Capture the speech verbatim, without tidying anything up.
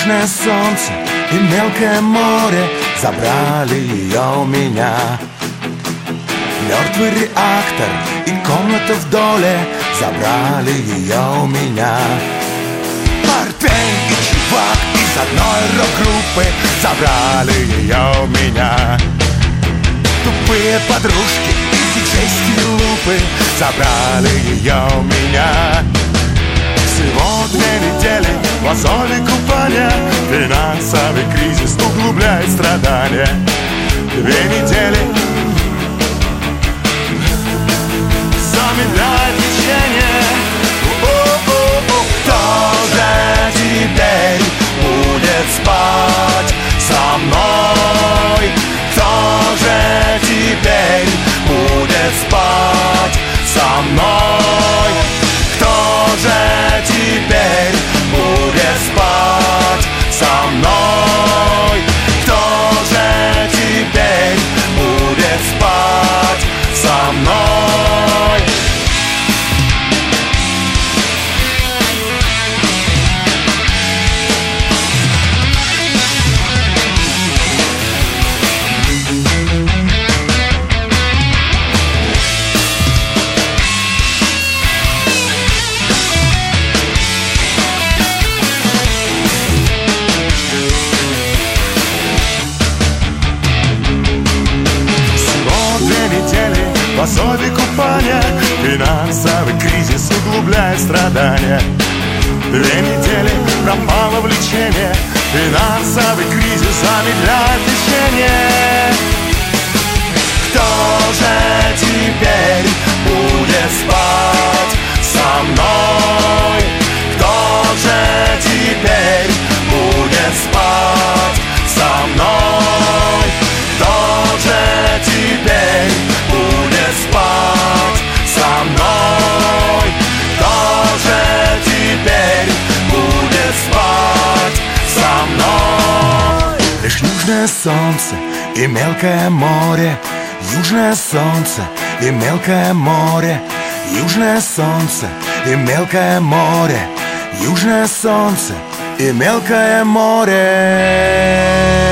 Южное солнце и мелкое море забрали ее у меня. Мертвый реактор и комната в доле забрали ее у меня. Портвейн и чувак из одной рок-группы забрали ее у меня. Тупые подружки и диджейские лупы забрали ее у меня. Всего две недели в азове купания, финансовый кризис углубляет страдания. Две недели замедляет лечение. О-о-о-о. Кто же теперь будет спать со мной? Кто же теперь будет спать со мной? Кто же теперь будет спать со мной? Кто же теперь будет спать со мной? В азове купания финансовый кризис углубляет страдания. Две недели пропало влечение, финансовый кризис замедляет лечение. Кто же теперь будет спать со мной? Кто же теперь будет спать со мной? Кто же теперь будет спать со мной? Кто же теперь будет спать со мной? Лишь южное солнце и мелкое море, южное солнце и мелкое море, южное солнце и мелкое море, южное солнце и мелкое море.